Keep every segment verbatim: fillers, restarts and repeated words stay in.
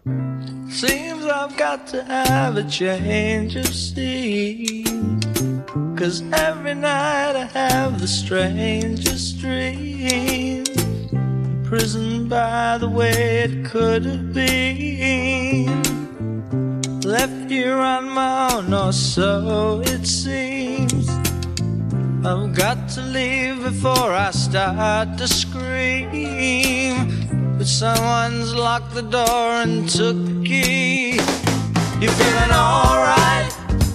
Seems I've got to have a change of scene, 'cause every night I have the strangest dream. Imprisoned by the way it could have been, left here on my own, or so it seems. I've got to leave before I start to scream, but someone's locked the door and took the key. You feeling alright?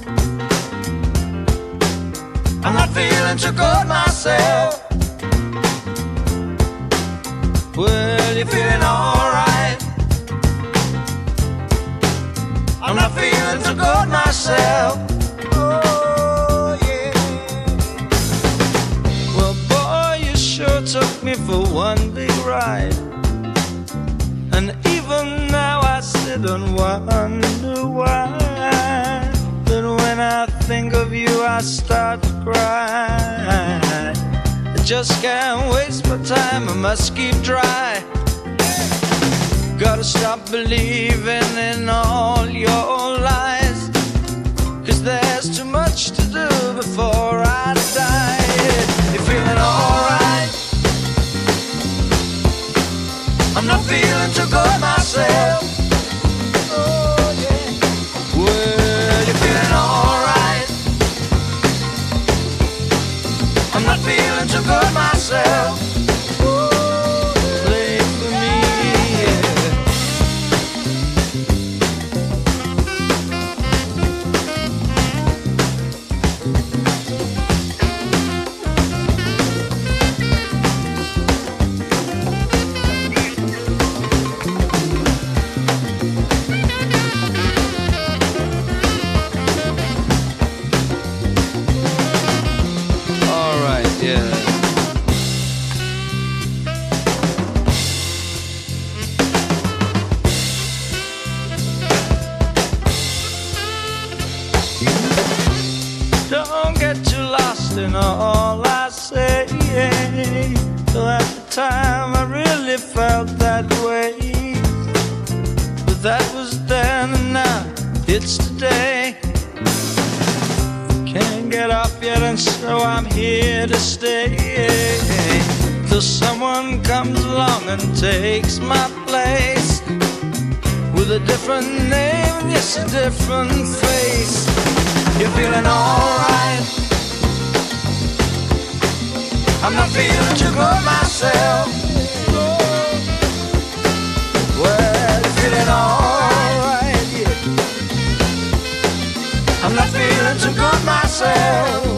I'm not feeling too good myself. Well, you feeling alright? I'm not feeling too good myself. Oh, yeah. Well, boy, you sure took me for one big ride. And even now I sit and wonder why. But when I think of you I start to cry. I just can't waste my time, I must keep dry. Gotta stop believing in all your lies, 'cause there's too much to do before I die. You feeling alright? I'm not feeling too good myself. Oh yeah. Well, you feeling alright? I'm not feeling too good myself. Play for me, yeah. Don't get too lost in all I say. Till at the time I really felt that way, but that was then and now it's today. Can't get up yet and so I'm here to stay, till someone comes along and takes my place, with a different name, yes, a different face. You feeling alright? I'm not feeling too good myself. Well, you feeling alright? Yeah. I'm not feeling too good myself.